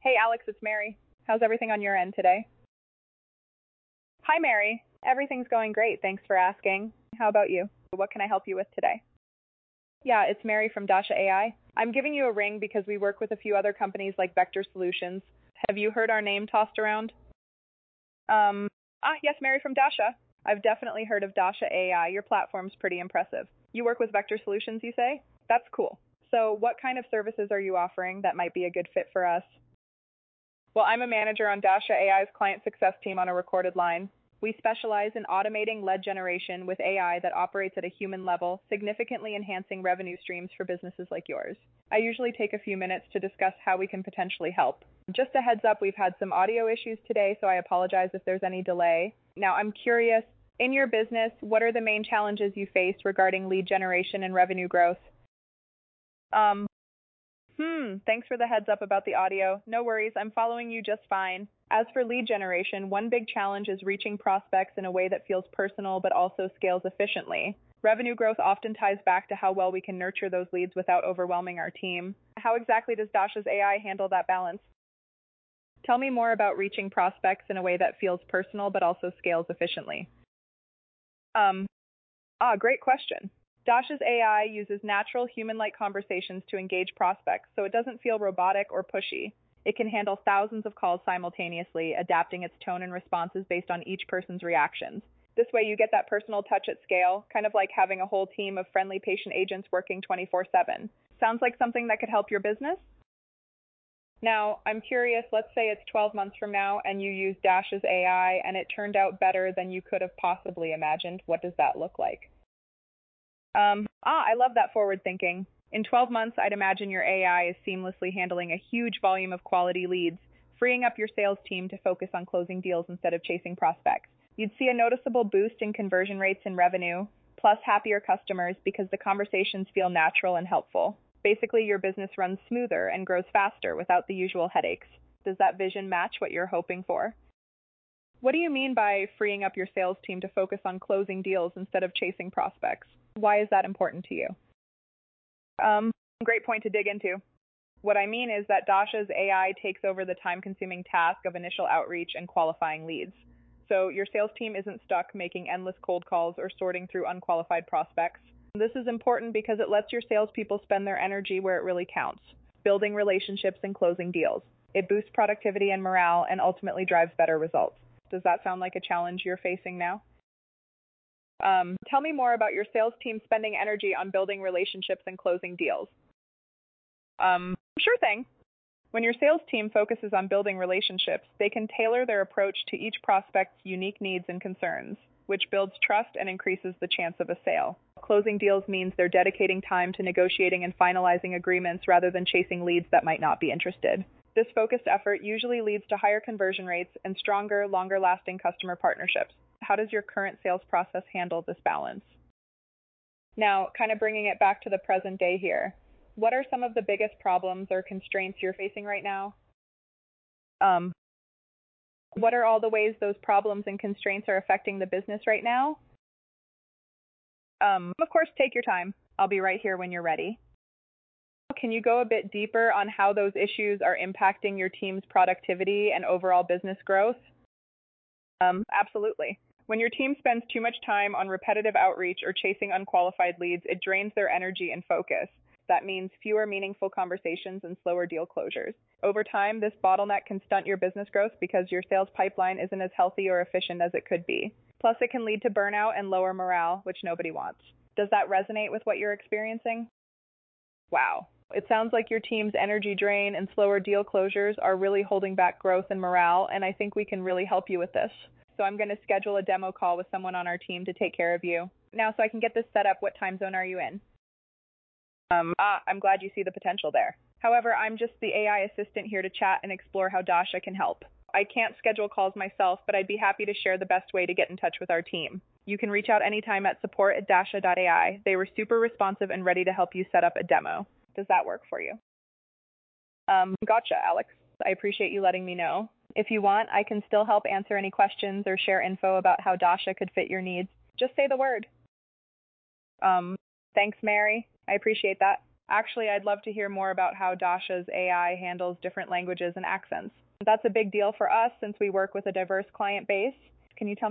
Hey Alex, it's Mary. How's everything on your end today? Hi Mary. Everything's going great. Thanks for asking. How about you? What can I help you with today? Yeah, it's Mary from Dasha AI. I'm giving you a ring because we work with a few other companies like Vector Solutions. Have you heard our name tossed around? Yes, Mary from Dasha. I've definitely heard of Dasha AI. Your platform's pretty impressive. You work with Vector Solutions, you say? That's cool. So what kind of services are you offering that might be a good fit for us? Well, I'm a manager on Dasha AI's client success team on a recorded line. We specialize in automating lead generation with AI that operates at a human level, significantly enhancing revenue streams for businesses like yours. I usually take a few minutes to discuss how we can potentially help. Just a heads up, we've had some audio issues today, so I apologize if there's any delay. Now, I'm curious, in your business, what are the main challenges you face regarding lead generation and revenue growth? Thanks for the heads up about the audio. No worries, I'm following you just fine. As for lead generation, one big challenge is reaching prospects in a way that feels personal but also scales efficiently. Revenue growth often ties back to how well we can nurture those leads without overwhelming our team. How exactly does Dasha's AI handle that balance? Tell me more about reaching prospects in a way that feels personal but also scales efficiently. Great question. Dasha's AI uses natural human-like conversations to engage prospects, so it doesn't feel robotic or pushy. It can handle thousands of calls simultaneously, adapting its tone and responses based on each person's reactions. This way you get that personal touch at scale, kind of like having a whole team of friendly patient agents working 24/7. Sounds like something that could help your business? Now, I'm curious, let's say it's 12 months from now and you use Dasha's AI and it turned out better than you could have possibly imagined. What does that look like? I love that forward thinking. In 12 months, I'd imagine your AI is seamlessly handling a huge volume of quality leads, freeing up your sales team to focus on closing deals instead of chasing prospects. You'd see a noticeable boost in conversion rates and revenue, plus happier customers because the conversations feel natural and helpful. Basically, your business runs smoother and grows faster without the usual headaches. Does that vision match what you're hoping for? What do you mean by freeing up your sales team to focus on closing deals instead of chasing prospects? Why is that important to you? Great point to dig into. What I mean is that Dasha's AI takes over the time-consuming task of initial outreach and qualifying leads. So your sales team isn't stuck making endless cold calls or sorting through unqualified prospects. This is important because it lets your salespeople spend their energy where it really counts, building relationships and closing deals. It boosts productivity and morale and ultimately drives better results. Does that sound like a challenge you're facing now? Tell me more about your sales team spending energy on building relationships and closing deals. Sure thing. When your sales team focuses on building relationships, they can tailor their approach to each prospect's unique needs and concerns, which builds trust and increases the chance of a sale. Closing deals means they're dedicating time to negotiating and finalizing agreements rather than chasing leads that might not be interested. This focused effort usually leads to higher conversion rates and stronger, longer-lasting customer partnerships. How does your current sales process handle this balance? Now, kind of bringing it back to the present day here, what are some of the biggest problems or constraints you're facing right now? What are all the ways those problems and constraints are affecting the business right now? Of course, take your time. I'll be right here when you're ready. Can you go a bit deeper on how those issues are impacting your team's productivity and overall business growth? Absolutely. When your team spends too much time on repetitive outreach or chasing unqualified leads, it drains their energy and focus. That means fewer meaningful conversations and slower deal closures. Over time, this bottleneck can stunt your business growth because your sales pipeline isn't as healthy or efficient as it could be. Plus, it can lead to burnout and lower morale, which nobody wants. Does that resonate with what you're experiencing? Wow. It sounds like your team's energy drain and slower deal closures are really holding back growth and morale, and I think we can really help you with this. So I'm going to schedule a demo call with someone on our team to take care of you. Now, so I can get this set up, what time zone are you in? I'm glad you see the potential there. However, I'm just the AI assistant here to chat and explore how Dasha can help. I can't schedule calls myself, but I'd be happy to share the best way to get in touch with our team. You can reach out anytime at support@dasha.ai. They were super responsive and ready to help you set up a demo. Does that work for you? Gotcha, Alex. I appreciate you letting me know. If you want, I can still help answer any questions or share info about how Dasha could fit your needs. Just say the word. Thanks, Mary. I appreciate that. Actually, I'd love to hear more about how Dasha's AI handles different languages and accents. That's a big deal for us since we work with a diverse client base. Can you tell